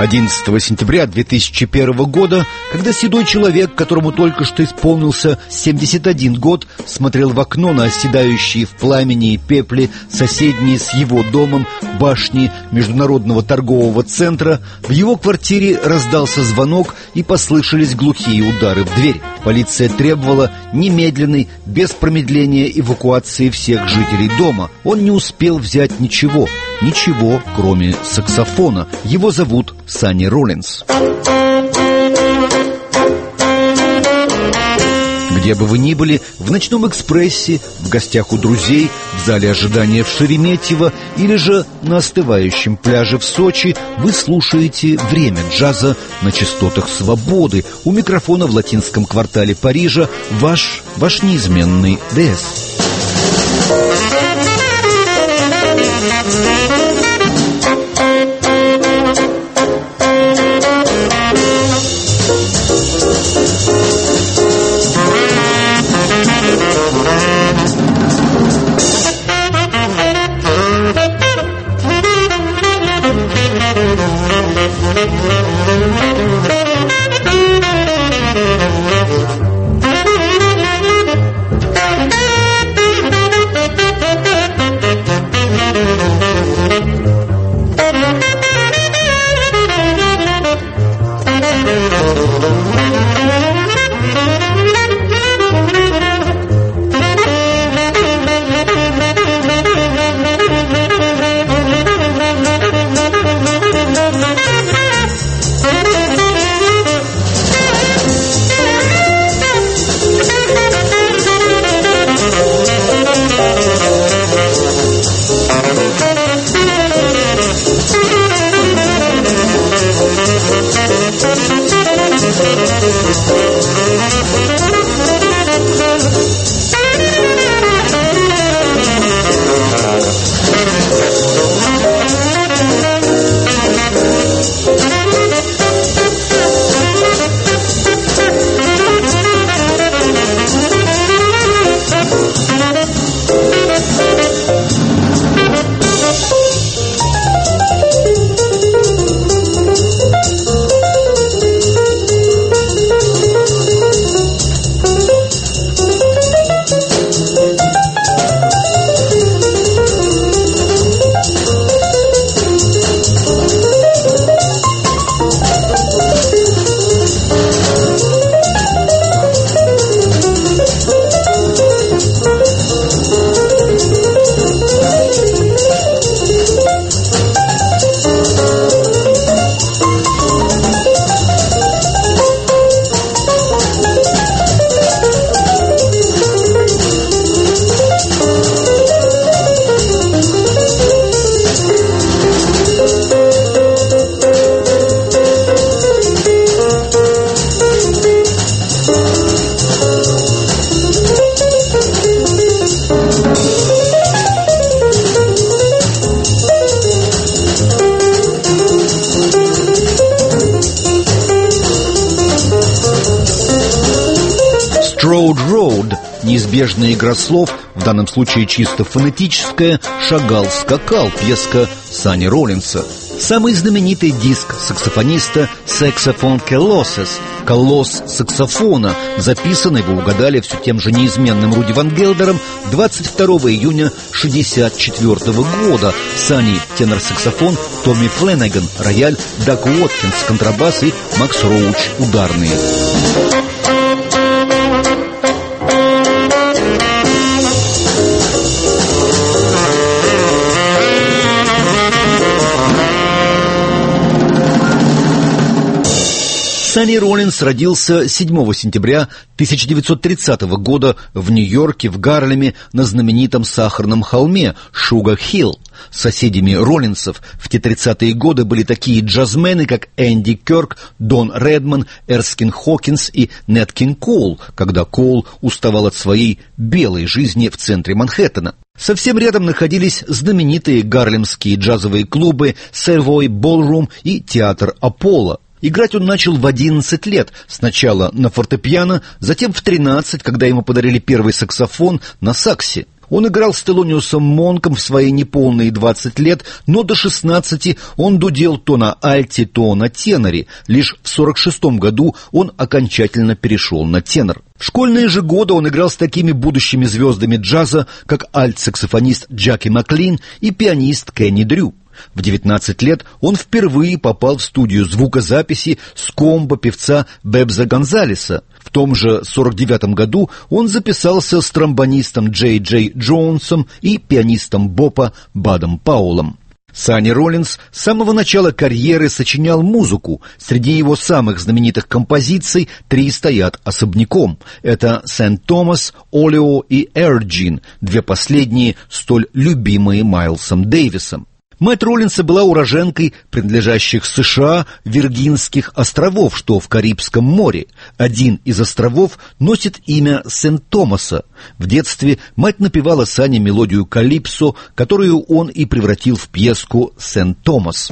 11 сентября 2001 года, когда седой человек, которому только что исполнился 71 год, смотрел в окно на оседающие в пламени и пепле соседние с его домом башни Международного торгового центра, в его квартире раздался звонок и послышались глухие удары в дверь. Полиция требовала немедленной, без промедления эвакуации всех жителей дома. Он не успел взять ничего, кроме саксофона. Его зовут Санни Роллинс. Где бы вы ни были, в «Ночном экспрессе», в гостях у друзей, в зале ожидания в Шереметьево или же на остывающем пляже в Сочи, вы слушаете «Время джаза» на частотах свободы. У микрофона в латинском квартале Парижа ваш неизменный ДС. Неизбежная игра слов, в данном случае чисто фонетическая, «Шагал-скакал», пьеска Санни Роллинса. Самый знаменитый диск саксофониста «Saxophone Colossus», «Колосс саксофона», записанный, вы угадали, все тем же неизменным Руди Ван Гелдером 22 июня 1964 года. Санни — тенор-саксофон, Томми Фленнеган — рояль, Даг Уоткинс — контрабас и Макс Роуч — ударные. Санни Роллинс родился 7 сентября 1930 года в Нью-Йорке, в Гарлеме, на знаменитом сахарном холме Шугар-Хилл. Соседями Роллинсов в те 30-е годы были такие джазмены, как Энди Кёрк, Дон Редман, Эрскин Хокинс и Нэт Кинг Коул, когда Коул уставал от своей белой жизни в центре Манхэттена. Совсем рядом находились знаменитые гарлемские джазовые клубы Savoy Ballroom и театр Аполло. Играть он начал в 11 лет, сначала на фортепиано, затем в 13, когда ему подарили первый саксофон на саксе. Он играл с Телониусом Монком в свои неполные 20 лет, но до 16 он дудел то на альте, то на теноре. Лишь в 46 году он окончательно перешел на тенор. В школьные же годы он играл с такими будущими звездами джаза, как альт-саксофонист Джаки Маклин и пианист Кенни Дрю. В 19 лет он впервые попал в студию звукозаписи с комбо певца Бебза Гонзалеса. В том же 49 году он записался с тромбонистом Джей Джей Джонсом и пианистом бопа Бадом Паулом. Санни Роллинс с самого начала карьеры сочинял музыку. Среди его самых знаменитых композиций 3 стоят особняком. Это «Сент Томас», «Олео» и «Эрджин», 2 последние столь любимые Майлсом Дэвисом. Мать Роллинса была уроженкой принадлежащих США Виргинских островов, что в Карибском море. Один из островов носит имя Сент-Томаса. В детстве мать напевала Сане мелодию «Калипсо», которую он и превратил в пьеску «Сент-Томас».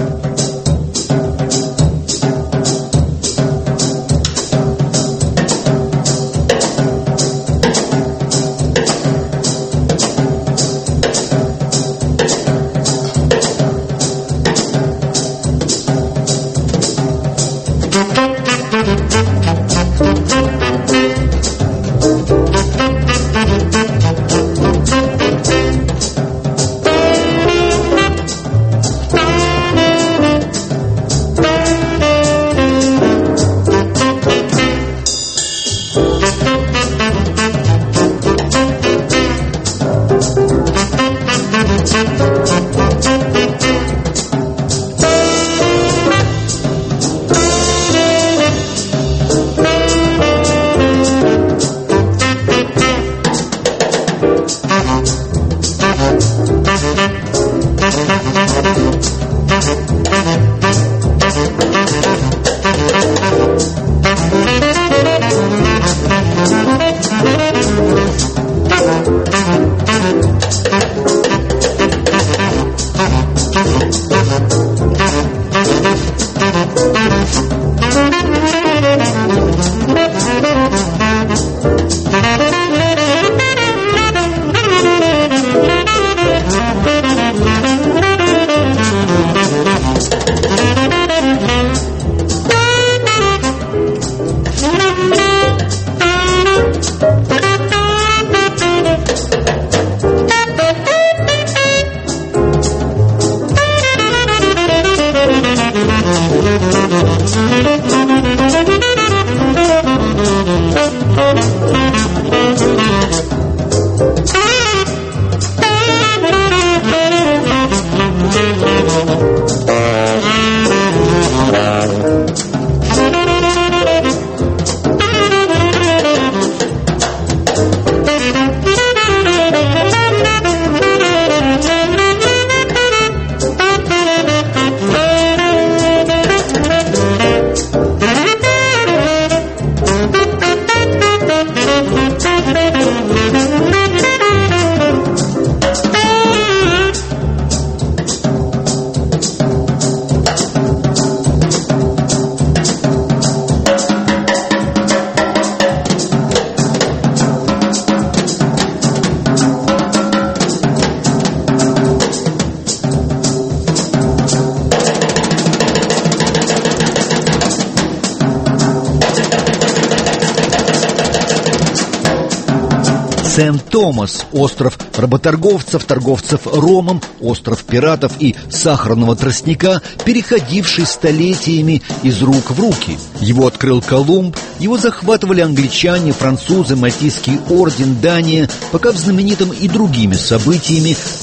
Сент-Томас – остров работорговцев, торговцев ромом, остров пиратов и сахарного тростника, переходивший столетиями из рук в руки. Его открыл Колумб, его захватывали англичане, французы, Мальтийский орден, Дания, пока в знаменитом и другими событиями в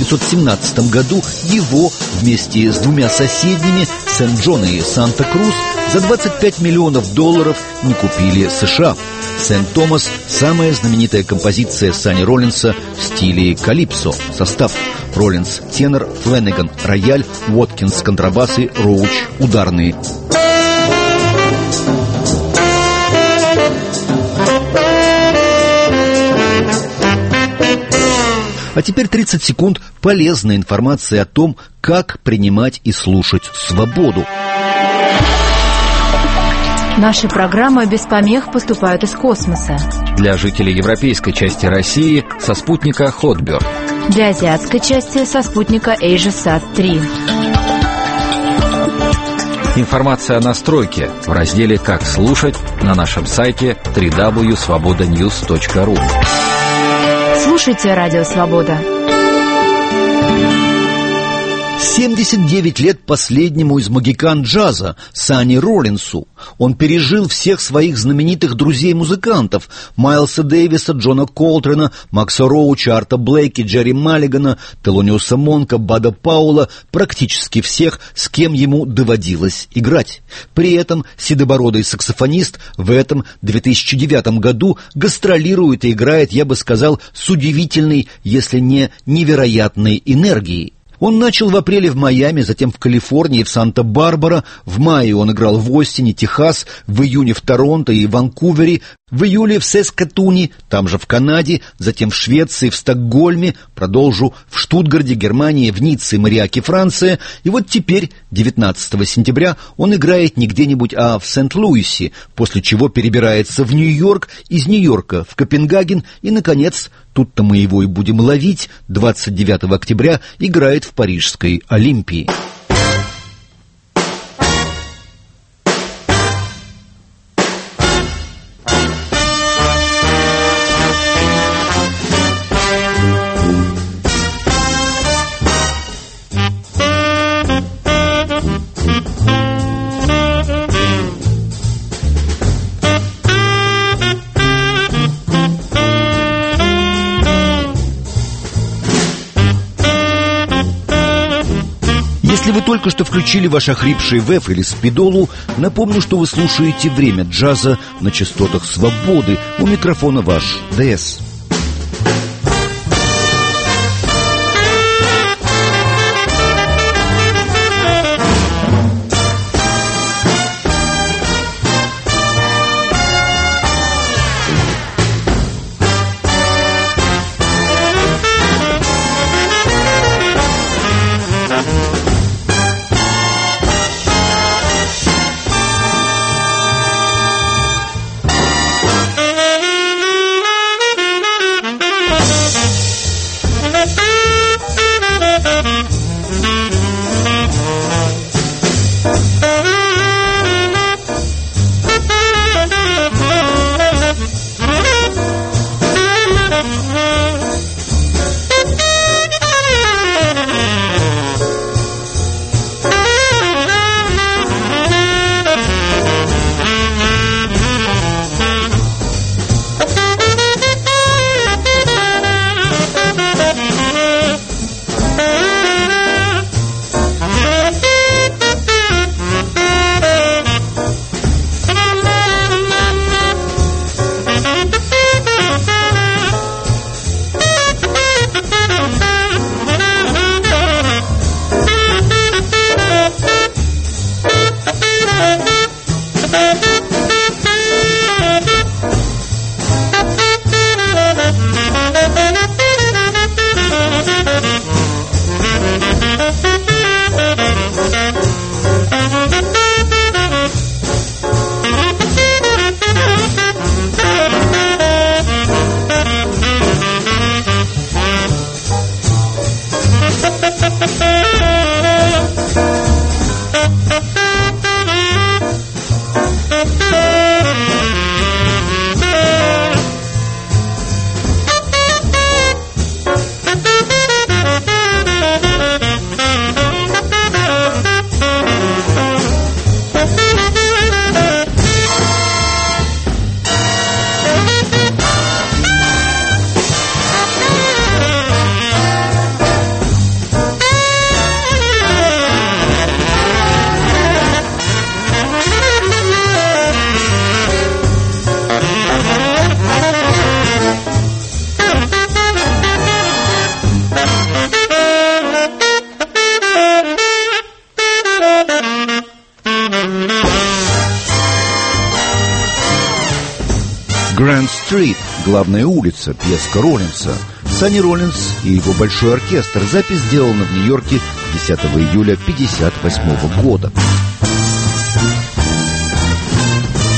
1917 году его вместе с 2 соседними, Сент-Джон и Санта-Крус, за $25 миллионов не купили США. «Сент-Томас» – самая знаменитая композиция Санни Роллинса в стиле калипсо. Состав: Роллинс – тенор, Флэнеган – рояль, Уоткинс – контрабасы, Роуч – ударные. А теперь 30 секунд полезной информации о том, как принимать и слушать свободу. Наши программы без помех поступают из космоса. Для жителей европейской части России со спутника Hotbird. Для азиатской части со спутника AsiaSat-3. Информация о настройке в разделе «Как слушать» на нашем сайте www.svobodanews.ru. Слушайте Радио Свобода. 79 лет последнему из могикан джаза, Санни Роллинсу. Он пережил всех своих знаменитых друзей-музыкантов: Майлса Дэвиса, Джона Колтрена, Макса Роуча, Арта Блейки, Джерри Маллигана, Телониуса Монка, Бада Паула, практически всех, с кем ему доводилось играть. При этом седобородый саксофонист в этом 2009 году гастролирует и играет, я бы сказал, с удивительной, если не невероятной энергией. Он начал в апреле в Майами, затем в Калифорнии, в Санта-Барбара. В мае он играл в Остине, Техас, в июне в Торонто и Ванкувере, в июле в Саскатуне, там же в Канаде, затем в Швеции, в Стокгольме, продолжу в Штутгарте, Германии, в Ницце, Мариаке, Франция. И вот теперь, 19 сентября, он играет не где-нибудь, а в Сент-Луисе, после чего перебирается в Нью-Йорк, из Нью-Йорка в Копенгаген и, наконец, тут-то мы его и будем ловить, 29 октября играет в Парижской Олимпии. Если вы только что включили ваш охрипший ВЭФ или спидолу, напомню, что вы слушаете «Время джаза» на частотах свободы. У микрофона ваш ДС. Гранд-стрит, главная улица, пьеска Роллинса. Санни Роллинс и его большой оркестр. Запись сделана в Нью-Йорке 10 июля 1958 года.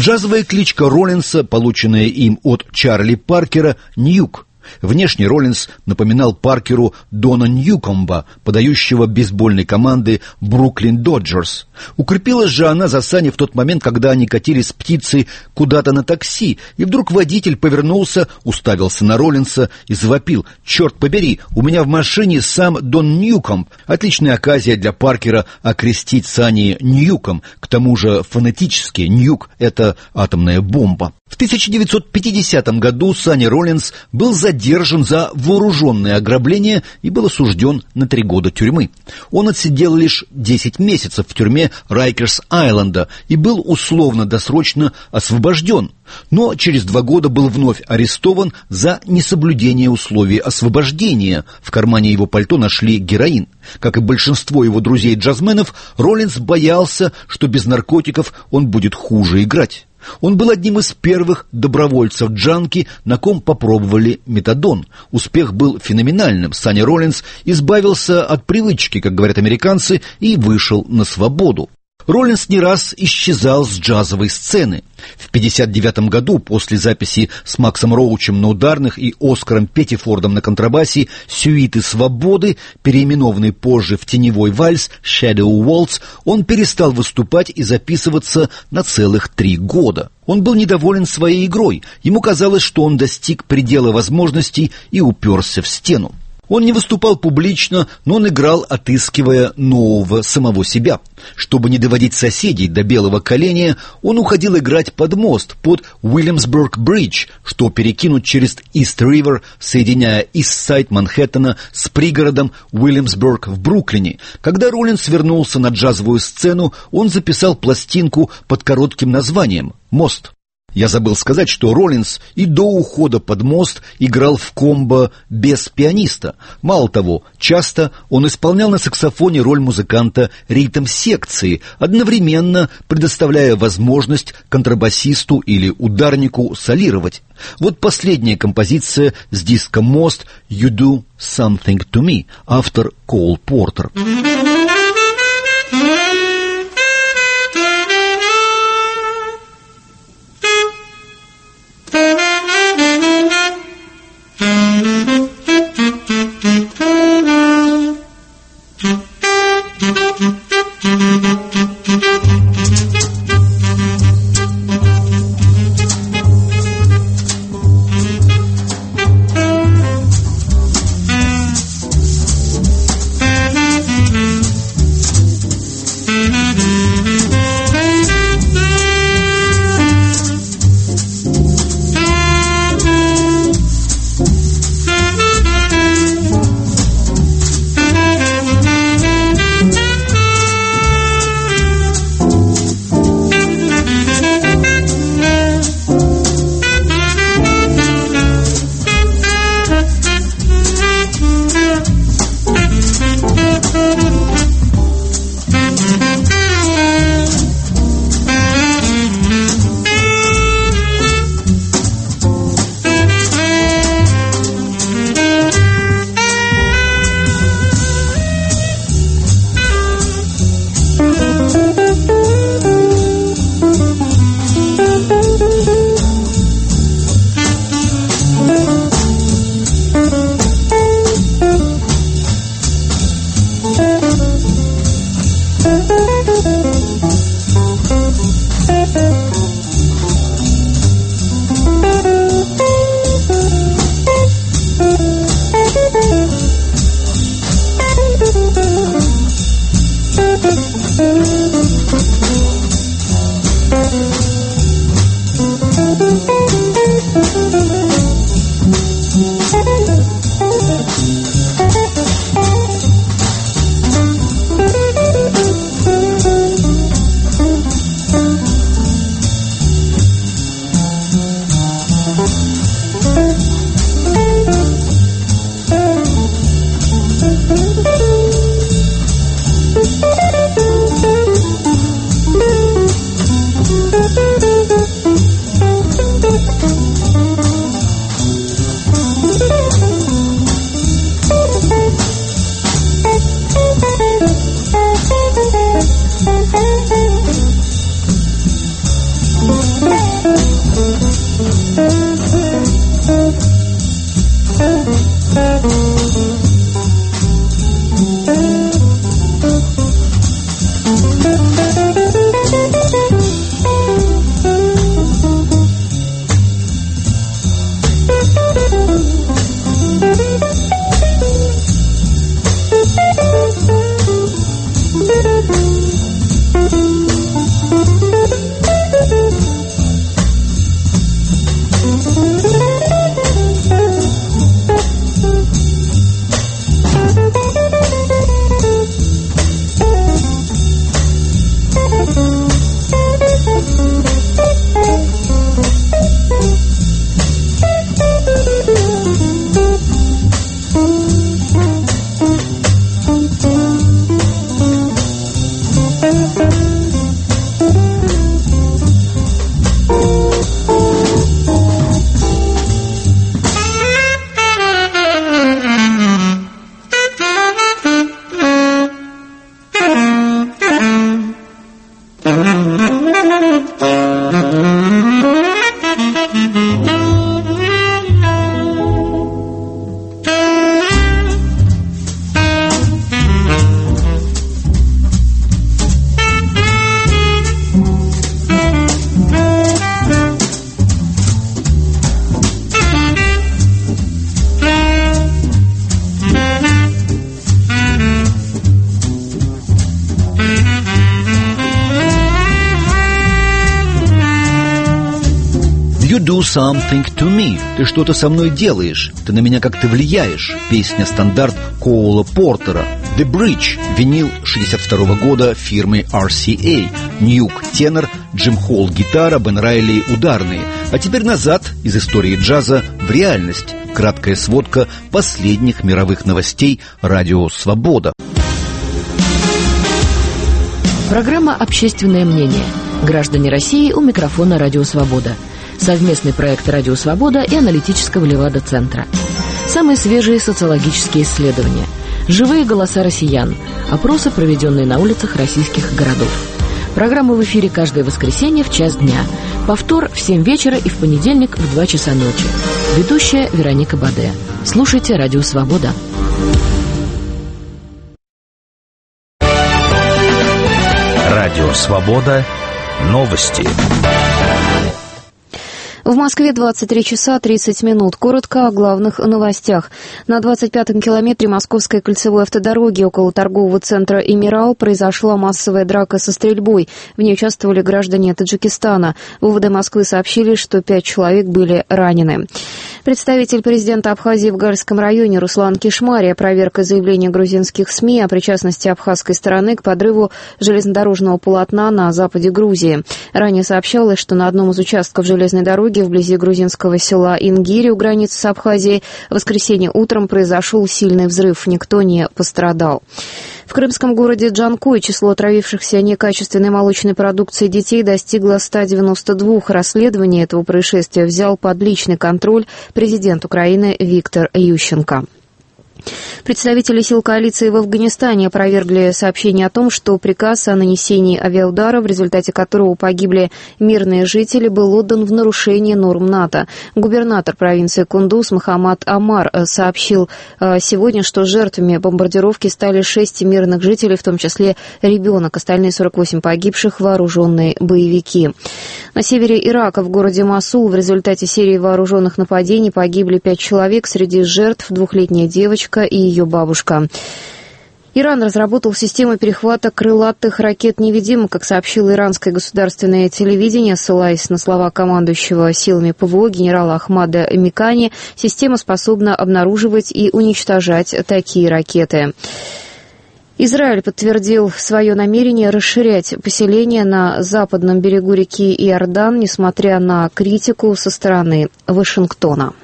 Джазовая кличка Роллинса, полученная им от Чарли Паркера, Ньюк. Внешне Роллинс напоминал Паркеру Дона Ньюкомба, подающего бейсбольной команды Бруклин Доджерс. Укрепилась же она за сани в тот момент, когда они катили с птицей куда-то на такси, и вдруг водитель повернулся, уставился на Роллинса и завопил: «Черт побери, у меня в машине сам Дон Ньюкомб!» Отличная оказия для Паркера окрестить сани Ньюком, к тому же фонетически Ньюк — это атомная бомба. В 1950 году Санни Роллинс был задержан за вооруженное ограбление и был осужден на 3 года тюрьмы. Он отсидел лишь 10 месяцев в тюрьме Райкерс-Айленда и был условно-досрочно освобожден, но через 2 года был вновь арестован за несоблюдение условий освобождения. В кармане его пальто нашли героин. Как и большинство его друзей-джазменов, Роллинс боялся, что без наркотиков он будет хуже играть. Он был одним из первых добровольцев джанки, на ком попробовали метадон. Успех был феноменальным. Санни Роллинс избавился от привычки, как говорят американцы, и вышел на свободу. Роллинс не раз исчезал с джазовой сцены. В 1959 году, после записи с Максом Роучем на ударных и Оскаром Петтифордом на контрабасе «Сюиты свободы», переименованный позже в теневой вальс «Shadow Waltz», он перестал выступать и записываться на целых 3 года. Он был недоволен своей игрой. Ему казалось, что он достиг предела возможностей и уперся в стену. Он не выступал публично, но он играл, отыскивая нового самого себя. Чтобы не доводить соседей до белого коленя, он уходил играть под мост, под Уильямсбург-бридж, что перекинуть через Ист-Ривер, соединяя Ист-Сайд Манхэттена с пригородом Уильямсбург в Бруклине. Когда Роллинс вернулся на джазовую сцену, он записал пластинку под коротким названием «Мост». Я забыл сказать, что Роллинс и до ухода под мост играл в комбо без пианиста. Мало того, часто он исполнял на саксофоне роль музыканта ритм-секции, одновременно предоставляя возможность контрабасисту или ударнику солировать. Вот последняя композиция с диска «Мост» «You Do Something to Me», автор Коул Портер. You do something to me. Ты что-то со мной делаешь. Ты на меня как-то влияешь. Песня-стандарт Коула Портера. The Bridge. Винил 62 года фирмы RCA. Ньюк тенор, Джим Холл гитара, Бен Райли ударные. А теперь назад из истории джаза в реальность. Краткая сводка последних мировых новостей радио «Свобода». Программа «Общественное мнение». Граждане России у микрофона «Радио Свобода». Совместный проект «Радио Свобода» и аналитического Левада-центра. Самые свежие социологические исследования. Живые голоса россиян. Опросы, проведенные на улицах российских городов. Программа в эфире каждое воскресенье в час дня. Повтор в 7 вечера и в понедельник в 2 часа ночи. Ведущая Вероника Баде. Слушайте «Радио Свобода». Радио «Свобода». Новости. В Москве 23 часа 30 минут. Коротко о главных новостях. На 25-м километре Московской кольцевой автодороги около торгового центра «Эмирал» произошла массовая драка со стрельбой. В ней участвовали граждане Таджикистана. В УВД Москвы сообщили, что 5 человек были ранены. Представитель президента Абхазии в Гальском районе Руслан Кишмари опроверг заявление грузинских СМИ о причастности абхазской стороны к подрыву железнодорожного полотна на западе Грузии. Ранее сообщалось, что на одном из участков железной дороги вблизи грузинского села Ингири у границы с Абхазией в воскресенье утром произошел сильный взрыв. Никто не пострадал. В крымском городе Джанкой число отравившихся некачественной молочной продукцией детей достигло 192. Расследование этого происшествия взял под личный контроль президент Украины Виктор Ющенко. Представители сил коалиции в Афганистане опровергли сообщение о том, что приказ о нанесении авиаудара, в результате которого погибли мирные жители, был отдан в нарушение норм НАТО. Губернатор провинции Кундуз Мохаммад Амар сообщил сегодня, что жертвами бомбардировки стали 6 мирных жителей, в том числе ребенок. Остальные 48 погибших — вооруженные боевики. На севере Ирака, в городе Мосул, в результате серии вооруженных нападений погибли 5 человек. Среди жертв 2-летняя девочка и ее бабушка. Иран разработал систему перехвата крылатых ракет-невидимок, как сообщило иранское государственное телевидение, ссылаясь на слова командующего силами ПВО генерала Ахмада Микани. Система способна обнаруживать и уничтожать такие ракеты. Израиль подтвердил свое намерение расширять поселение на западном берегу реки Иордан, несмотря на критику со стороны Вашингтона.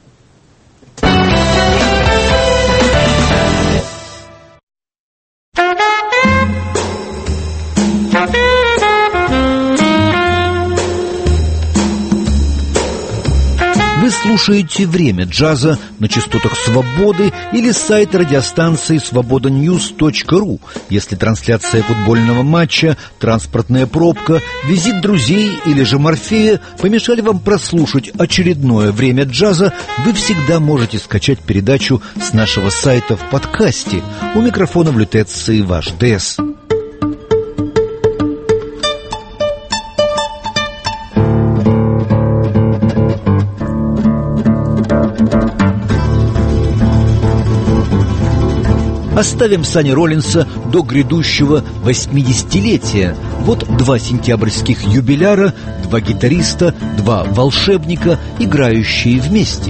Вы слушаете «Время джаза» на частотах «Свободы» или сайт радиостанции свободаnews.ru. Если трансляция футбольного матча, транспортная пробка, визит друзей или же Морфея помешали вам прослушать очередное «Время джаза», вы всегда можете скачать передачу с нашего сайта в подкасте. У микрофона в лютеции ваш ДС. Оставим Санни Роллинса до грядущего 80-летия. Вот 2 сентябрьских юбиляра, 2 гитариста, 2 волшебника, играющие вместе.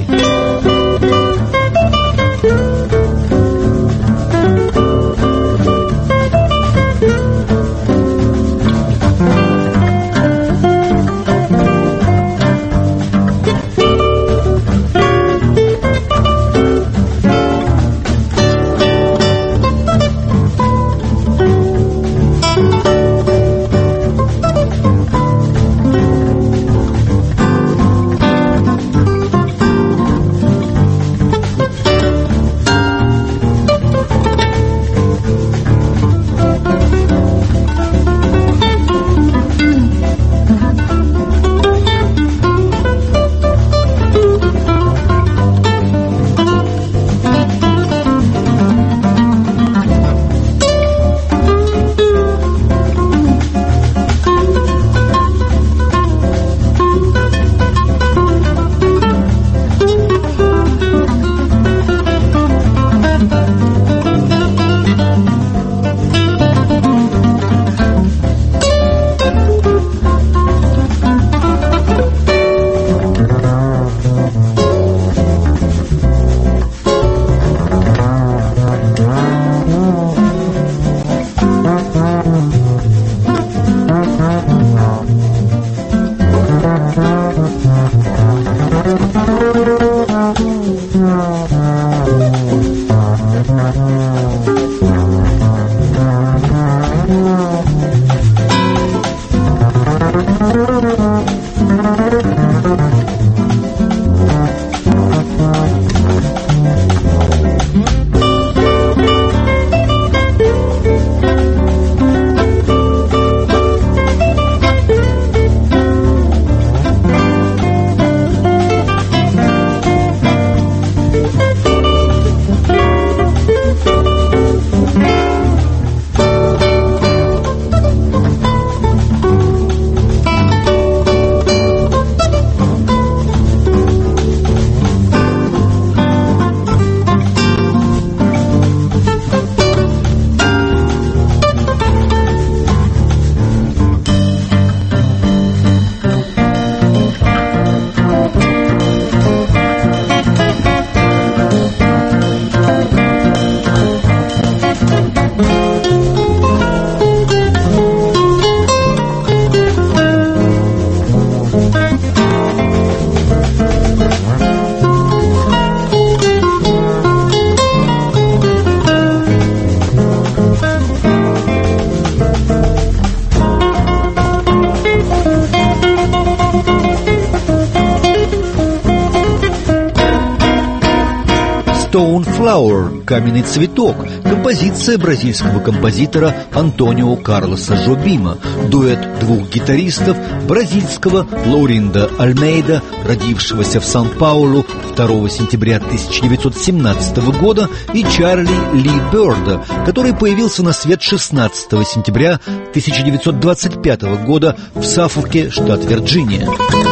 Flower» — «Каменный цветок», композиция бразильского композитора Антонио Карлоса Жобима, дуэт двух гитаристов, бразильского Лауринда Альмейда, родившегося в Сан-Паулу 2 сентября 1917 года, и Чарли Ли Бёрда, который появился на свет 16 сентября 1925 года в Саффолке, штат Вирджиния.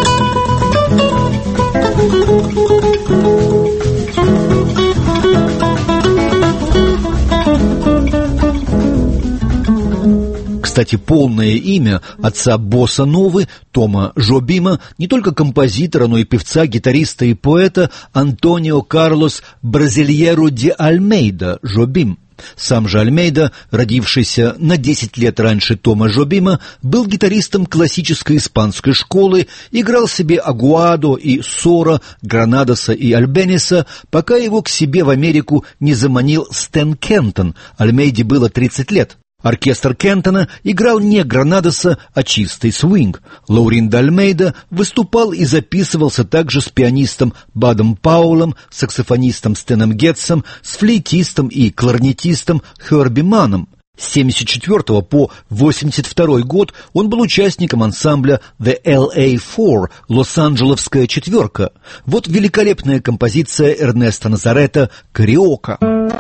Кстати, полное имя отца босса-новы Тома Жобима, не только композитора, но и певца, гитариста и поэта Антонио Карлос Бразильеро де Альмейда Жобим. Сам же Альмейда, родившийся на 10 лет раньше Тома Жобима, был гитаристом классической испанской школы, играл себе Агуадо и Сора, Гранадоса и Альбениса, пока его к себе в Америку не заманил Стэн Кентон. Альмейде было 30 лет. Оркестр Кентона играл не Гранадоса, а чистый свинг. Лауринда Альмейда выступал и записывался также с пианистом Бадом Паулом, саксофонистом Стэном Гетсом, с флейтистом и кларнетистом Херби Маном. С 1974 по 1982 год он был участником ансамбля The LA4, Лос-Анджелесская четверка. Вот великолепная композиция Эрнеста Назарета «Кариока».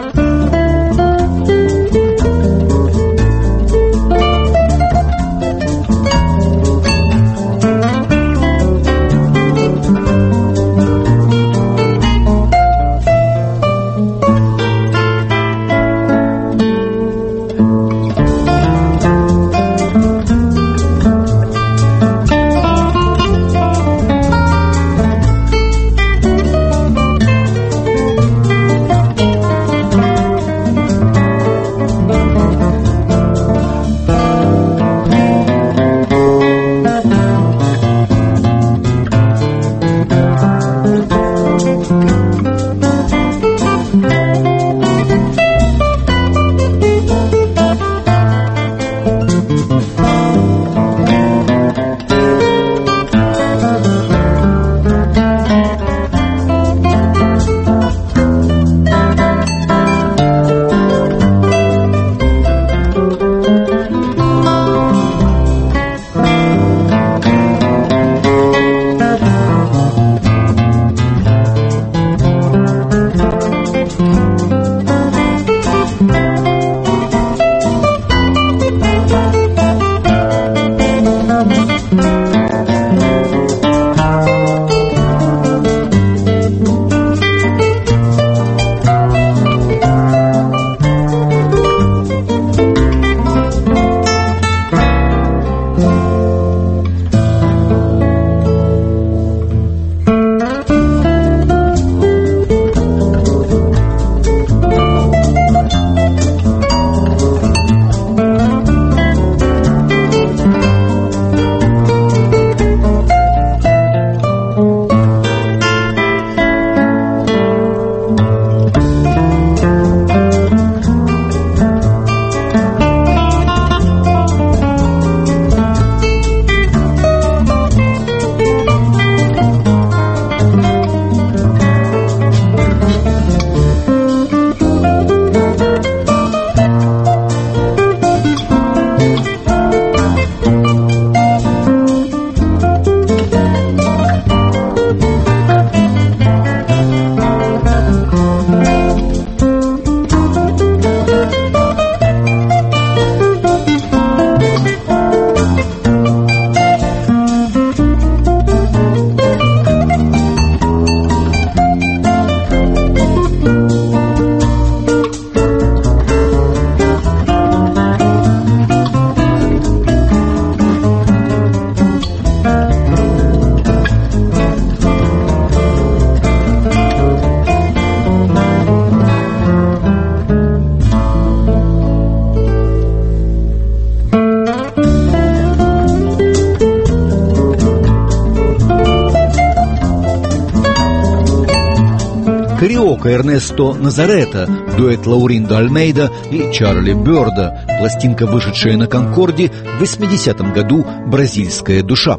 «Кариока» Эрнесто Назарета, дуэт Лауринда Альмейда и Чарли Бёрда, пластинка, вышедшая на Конкорде в 80-м году, «Бразильская душа».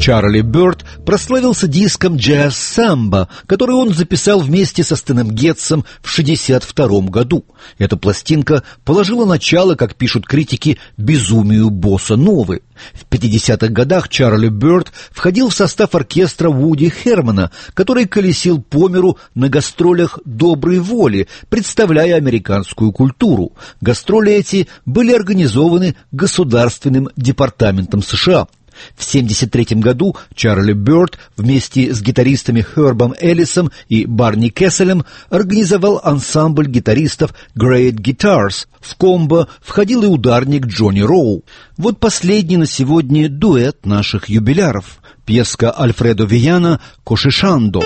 Чарли Бёрд прославился диском «Джаз Самба», который он записал вместе со Стэном Гетсом в 1962 году. Эта пластинка положила начало, как пишут критики, безумию босса-новы. В 50-х годах Чарли Бёрд входил в состав оркестра Вуди Хермана, который колесил по миру на гастролях доброй воли, представляя американскую культуру. Гастроли эти были организованы Государственным департаментом США. В 1973 году Чарли Бёрд вместе с гитаристами Хербом Эллисом и Барни Кесселем организовал ансамбль гитаристов Great Guitars. В комбо входил и ударник Джонни Роу. Вот последний на сегодня дуэт наших юбиляров. Пьеска Альфредо Вияна «Кошишандо».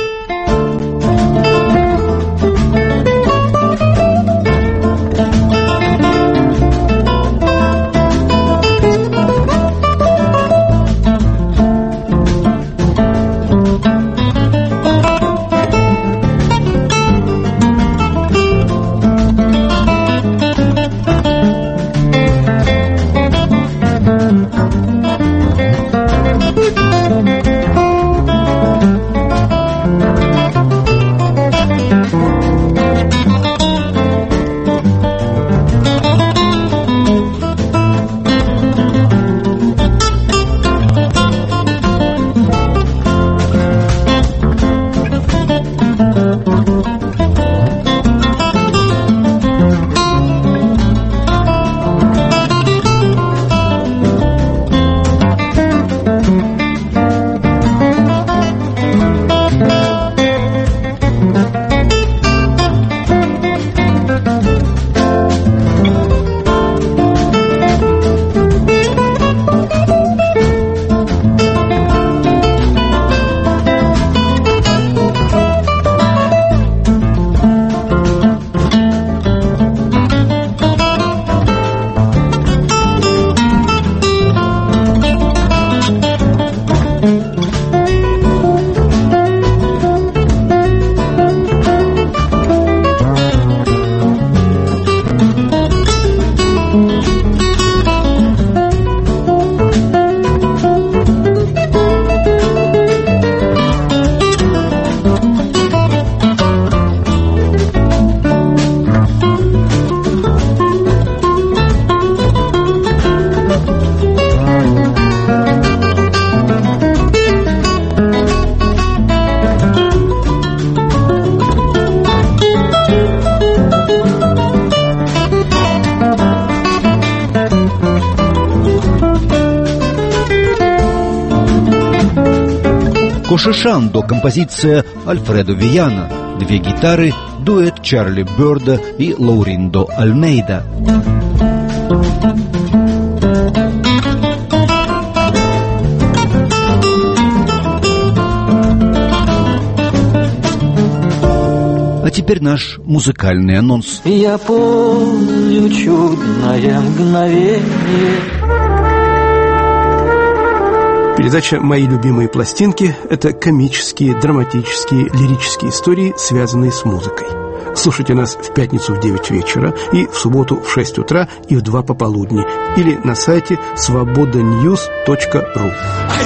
«Кошишандо» — композиция Альфредо Вияна, две гитары, дуэт Чарли Бёрда и Лауриндо Альмейда. А теперь наш музыкальный анонс. Я помню чудное мгновение. Передача «Мои любимые пластинки» — это комические, драматические, лирические истории, связанные с музыкой. Слушайте нас в пятницу в 9 вечера и в субботу в 6 утра и в 2 пополудни или на сайте svobodanews.ru.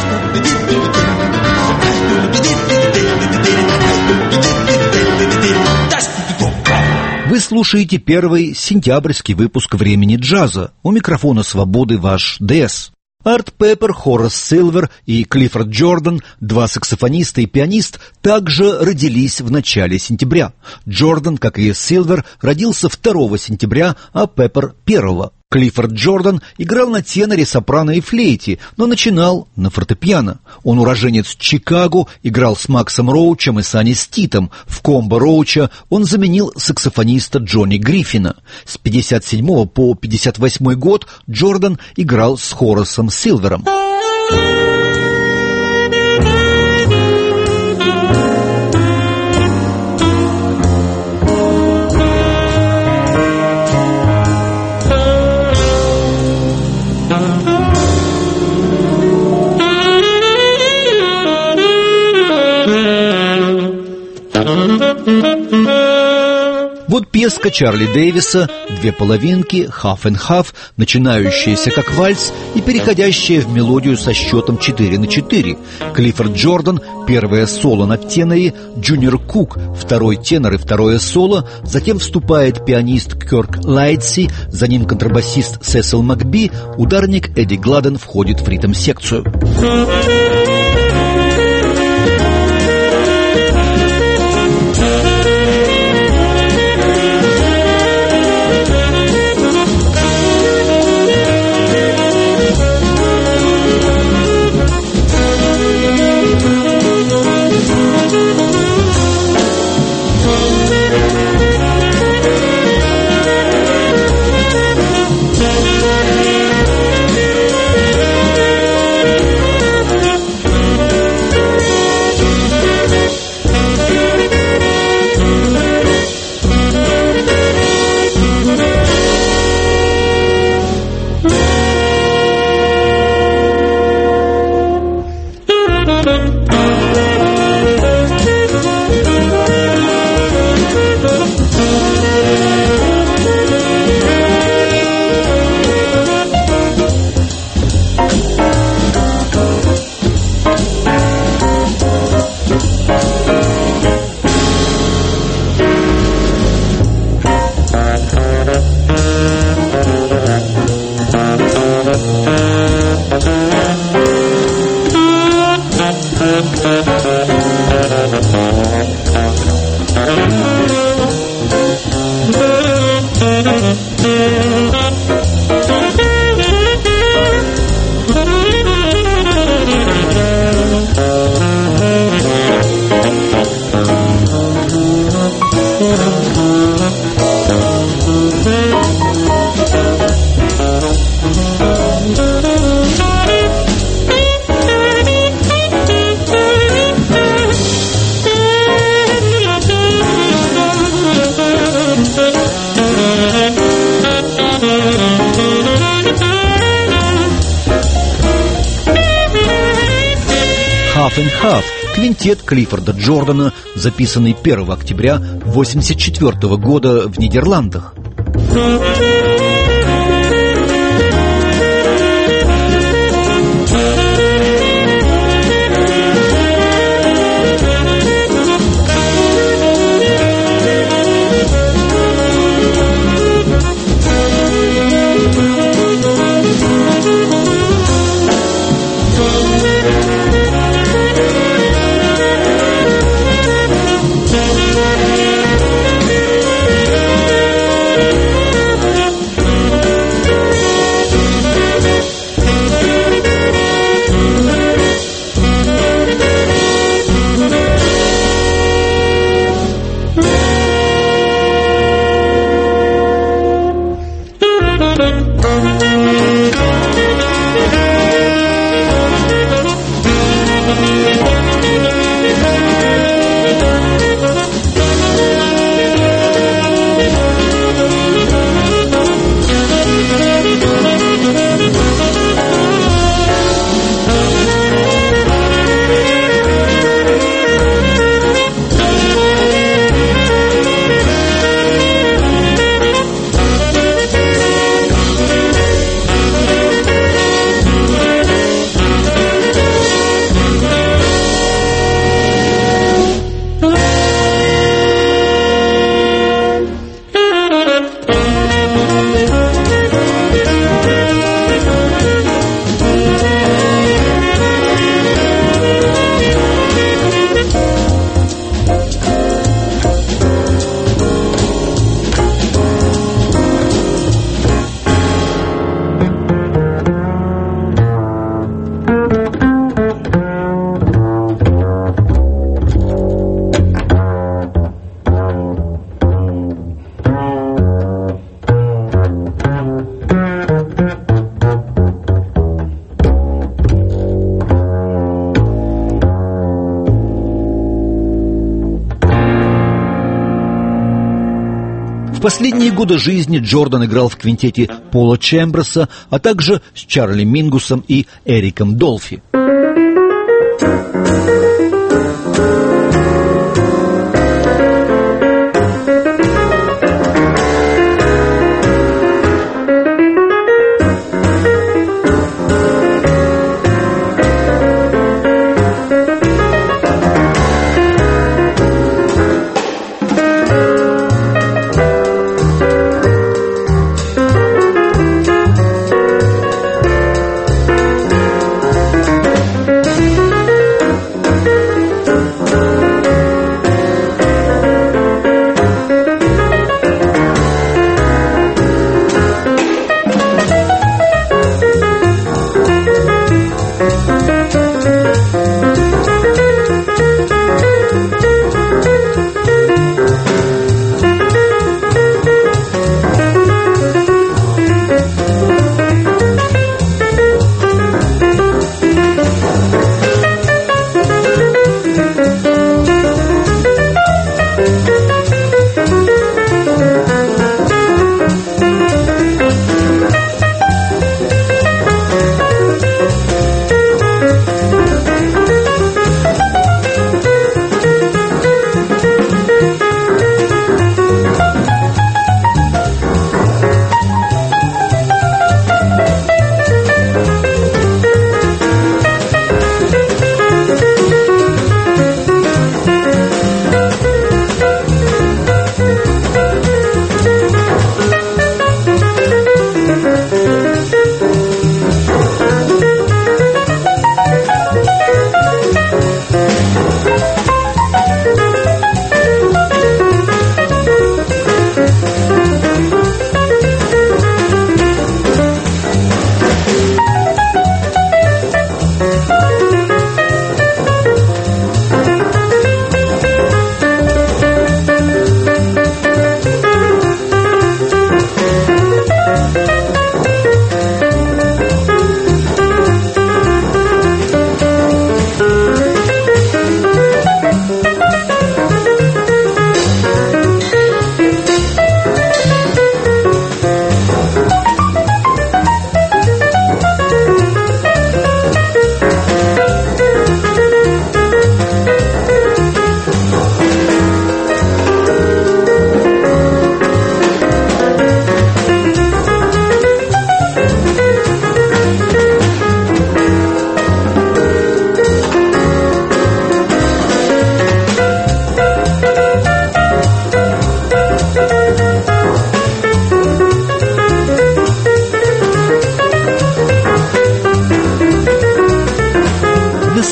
Вы слушаете первый сентябрьский выпуск «Времени джаза». У микрофона «Свободы» ваш ДС. Арт Пеппер, Хорас Силвер и Клиффорд Джордан, два саксофониста и пианист, также родились в начале сентября. Джордан, как и Силвер, родился 2 сентября, а Пеппер — 1. Клиффорд Джордан играл на теноре, сопрано и флейте, но начинал на фортепиано. Он уроженец Чикаго, играл с Максом Роучем и Санни Ститом. В комбо Роуча он заменил саксофониста Джонни Гриффина. С 1957 по 1958 год Джордан играл с Хорасом Силвером. Вот пьеса Пьеска Чарли Дэвиса, две половинки, half and half, начинающаяся как вальс и переходящая в мелодию со счетом 4/4. Клиффорд Джордан, первое соло на теноре, Джуниор Кук, второй тенор и второе соло, затем вступает пианист Кёрк Лайтси, за ним контрабасист Сесил Макби, ударник Эдди Гладден входит в ритм-секцию. Half and Half – квинтет Клиффорда Джордана, записанный 1 октября 1984 года в Нидерландах. В последние годы жизни Джордан играл в квинтете Пола Чемберса, а также с Чарли Мингусом и Эриком Долфи.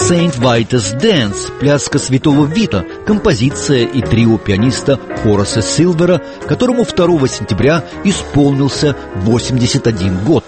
«Saint Vitus Dance» — пляска святого Вита, композиция и трио пианиста Хораса Силвера, которому 2 сентября исполнился 81 год.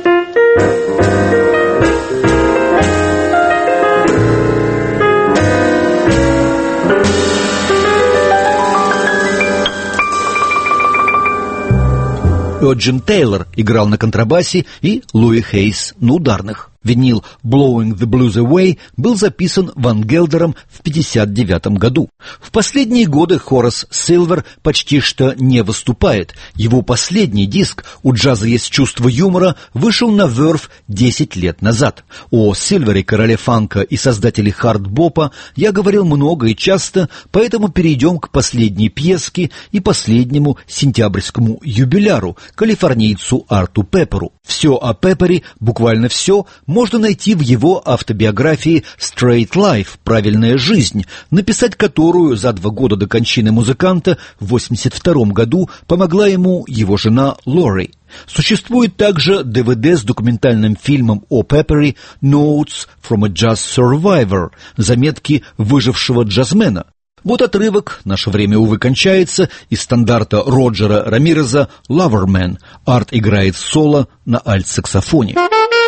Эджин Тейлор играл на контрабасе и Луи Хейс на ударных. Винил «Blowing the Blues Away» был записан Ван Гелдером в 1959 году. В последние годы Хорас Силвер почти что не выступает. Его последний диск «У джаза есть чувство юмора» вышел на Verve 10 лет назад. О Силвере, короле фанка и создателе хард-бопа, я говорил много и часто, поэтому перейдем к последней пьеске и последнему сентябрьскому юбиляру, калифорнийцу Арту Пепперу. Все о Пеппере, буквально все, можно найти в его автобиографии «Straight Life» «Правильная жизнь», написать которую за 2 года до кончины музыканта в 1982 году помогла ему его жена Лори. Существует также DVD с документальным фильмом о Пеппере «Notes from a Jazz Survivor» «Заметки выжившего джазмена». Вот отрывок, наше время, увы, кончается, из стандарта Роджера Рамиреза «Loverman». Арт играет соло на альт-саксофоне.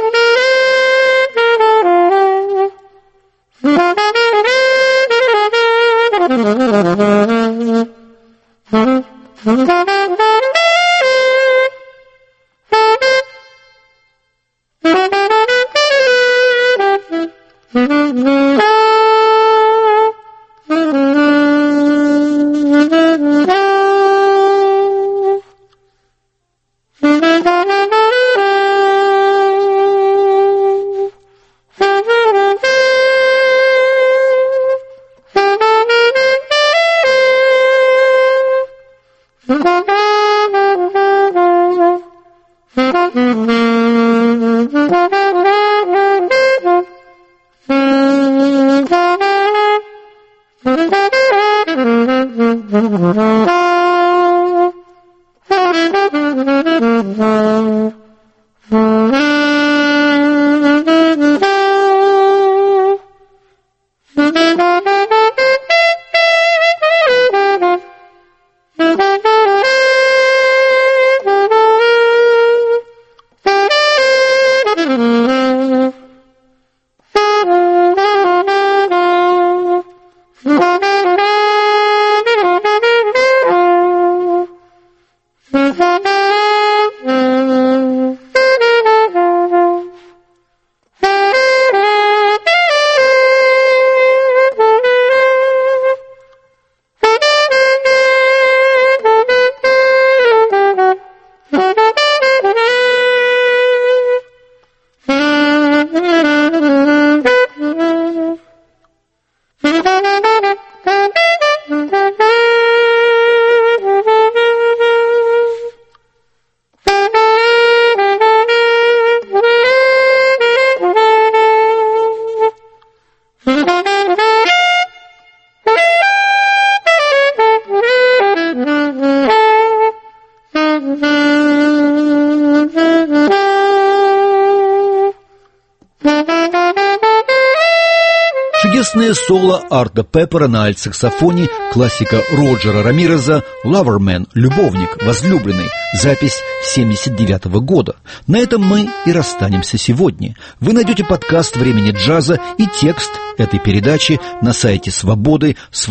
Чудесное соло Арта Пеппера на альт-саксофоне, классика Роджера Рамиреза «Loverman» — «Любовник», «Возлюбленный», запись 1979 года. На этом мы и расстанемся сегодня. Вы найдете подкаст «Времени джаза» и текст этой передачи на сайте Свободы,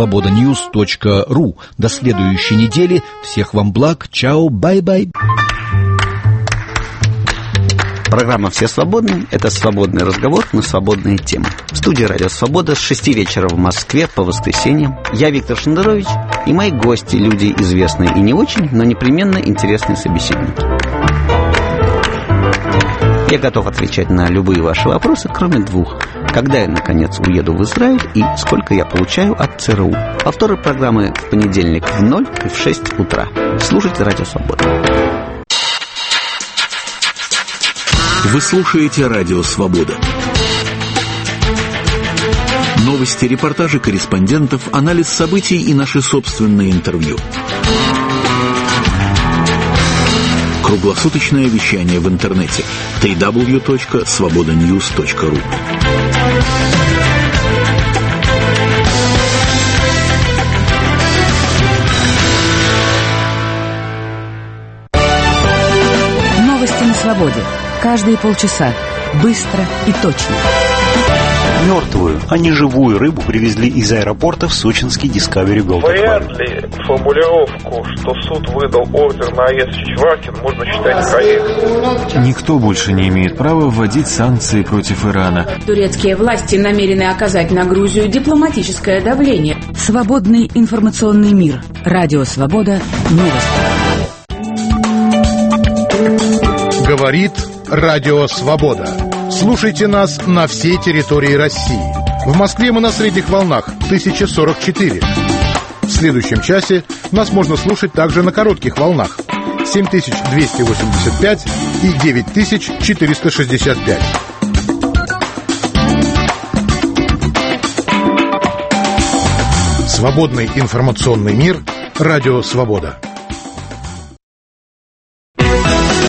svobodanews.ru. До следующей недели. Всех вам благ. Чао, бай-бай. Программа «Все свободны» — это свободный разговор на свободные темы. В студии «Радио Свобода» с 6 вечера в Москве по воскресеньям. Я Виктор Шендерович и мои гости, люди известные и не очень, но непременно интересные собеседники. Я готов отвечать на любые ваши вопросы, кроме 2. Когда я, наконец, уеду в Израиль и сколько я получаю от ЦРУ. Повторы программы в понедельник в 0 и в 6 утра. Слушайте «Радио Свобода». Вы слушаете «Радио Свобода». Новости, репортажи корреспондентов, анализ событий и наши собственные интервью. Круглосуточное вещание в интернете www.svobodanews.ru. свободе. Каждые полчаса. Быстро и точно. Мертвую, а не живую рыбу привезли из аэропорта в сочинский Discovery Golden Park. Вряд ли формулировку, что суд выдал ордер на арест Чичваркин, можно считать корректной. Никто больше не имеет права вводить санкции против Ирана. Турецкие власти намерены оказать на Грузию дипломатическое давление. Свободный информационный мир. Радио Свобода. Новости. Говорит Радио Свобода. Слушайте нас на всей территории России. В Москве мы на средних волнах 1044. В следующем часе нас можно слушать также на коротких волнах 7285 и 9465. Свободный информационный мир. Радио Свобода.